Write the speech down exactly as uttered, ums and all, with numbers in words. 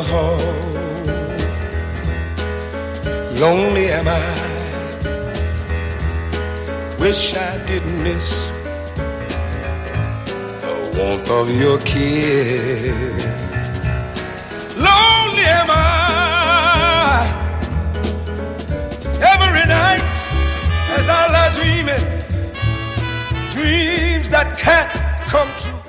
home. Lonely am I, wish I didn't miss the warmth of your kiss. Lonely am I, every night as I lie dreaming, dreams that can't come true.